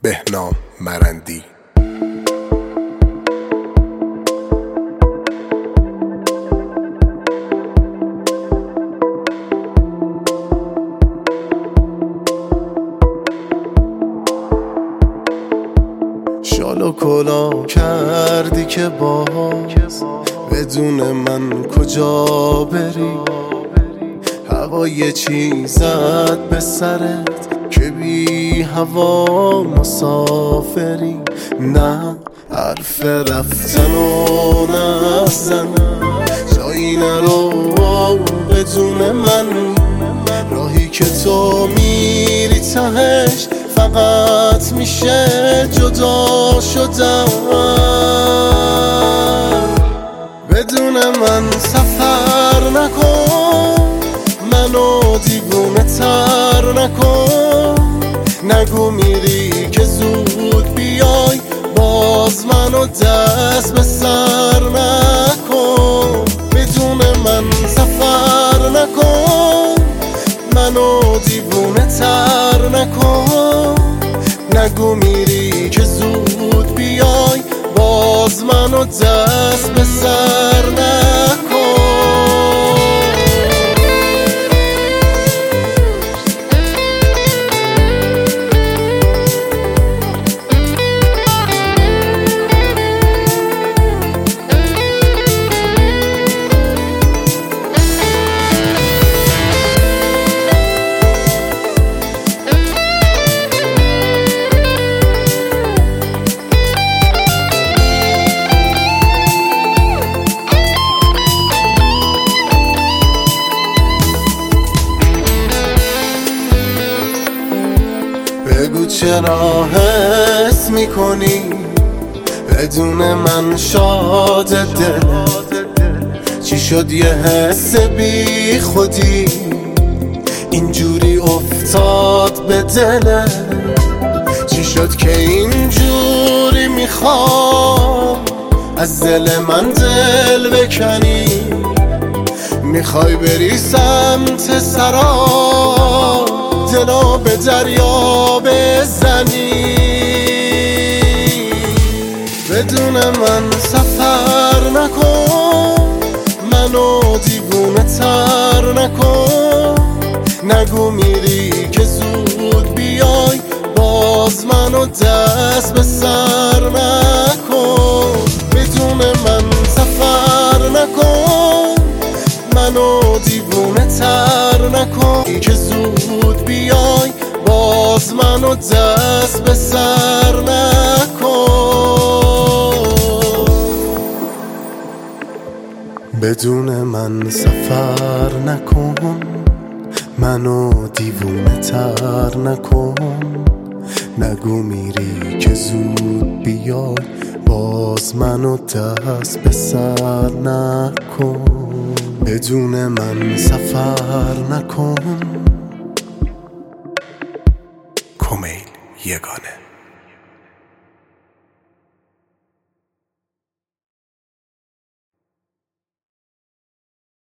بهنام مرندی. شال و کلا کردی که باز بدون من کجا بری، هوا یه چیزت به سرت که بی هوا مسافری. نه حرف رفتن و نزن، جایی نرو بدون من، راهی که تو میری تهش فقط میشه جدا شدن. بدون من سفر نکن، منو دیوونه تر نکن، نگو میری که زود بیای، باز منو دست به سر نکن. بدون من سفر نکن، منو دیوونه تر نکن، نگو میری که زود بیای، باز منو دست به سر نکن. بگو چرا حس میکنی بدون من شاد دلت؟ چی شد یه حس بی خودی اینجوری افتاد به دلت؟ چی شد که اینجوری میخوای از دل من دل بکنی؟ میخوای بری سمت سرا، دلو به دریا بزنی. بدون من سفر نکن، منو دیوونه تر نکن، نگو میری که زود بیای، باز منو دست به سر نکن. بدون من سفر نکن، منو دیوونه تر نکن، که زود بیای، باز منو دست به سر نکن. بدون من سفر نکن، منو دیوونه تر نکن، نگو میری که زود بیای، باز منو دست به سر نکن. بدون من سفر نکن. کمیل یگانه.